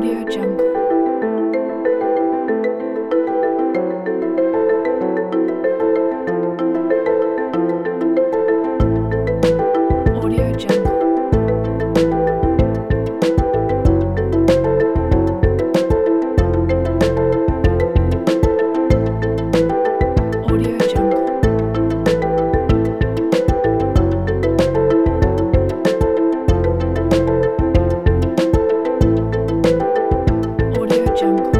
Audio Jungle. Audio Jungle. Audio Jungle. Audio Jungle.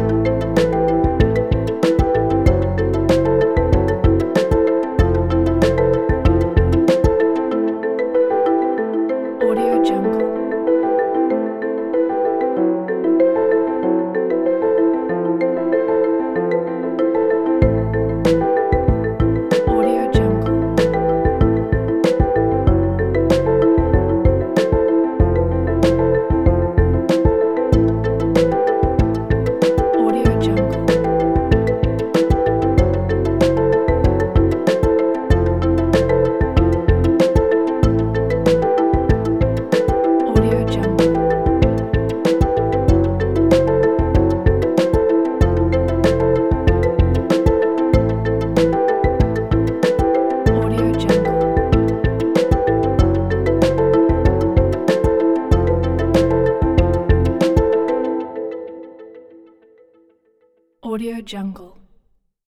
Audio Jungle. Audio Jungle. Audio Jungle. Audio Jungle. Audio Jungle. Audio Jungle.